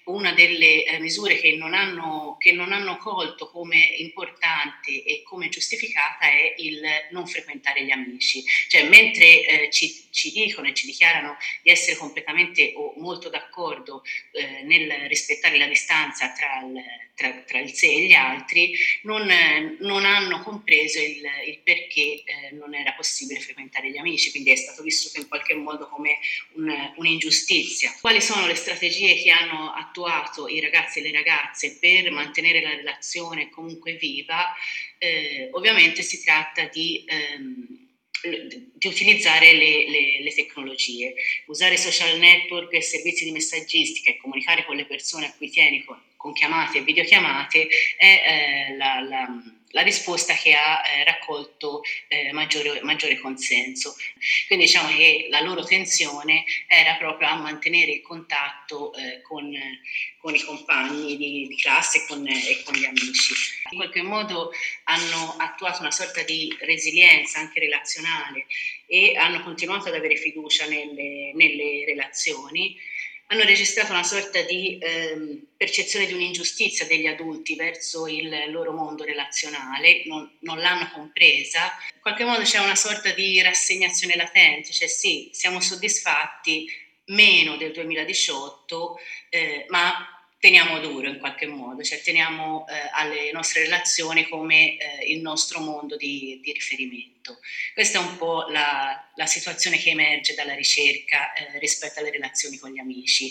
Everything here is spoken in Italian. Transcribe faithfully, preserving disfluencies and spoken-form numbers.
una delle eh, misure che non, hanno, che non hanno colto come importante e come giustificata è il non frequentare gli amici. Cioè, mentre eh, ci, ci dicono e ci dichiarano di essere completamente o molto d'accordo eh, nel rispettare la distanza tra il, tra, tra il sé e gli altri, non, eh, non hanno compreso il, il perché eh, non era possibile frequentare gli amici, quindi è stato vissuto in qualche modo come un, un'ingiustizia. Quali sono le strategie che hanno attuato i ragazzi e le ragazze per mantenere la relazione comunque viva? Eh, ovviamente si tratta di, ehm, di utilizzare le, le, le tecnologie, usare social network e servizi di messaggistica e comunicare con le persone a cui tieni con, con chiamate e videochiamate è eh, la, la, la risposta che ha eh, raccolto eh, maggiore, maggiore consenso. Quindi diciamo che la loro tensione era proprio a mantenere il contatto eh, con, con i compagni di, di classe e con, e con gli amici. In qualche modo hanno attuato una sorta di resilienza anche relazionale e hanno continuato ad avere fiducia nelle, nelle relazioni. Hanno registrato una sorta di ehm, percezione di un'ingiustizia degli adulti verso il loro mondo relazionale, non, non l'hanno compresa. In qualche modo c'è una sorta di rassegnazione latente, cioè sì, siamo soddisfatti meno del duemiladiciotto, eh, ma teniamo duro in qualche modo, cioè teniamo eh, alle nostre relazioni come eh, il nostro mondo di, di riferimento. Questa è un po' la, la situazione che emerge dalla ricerca eh, rispetto alle relazioni con gli amici.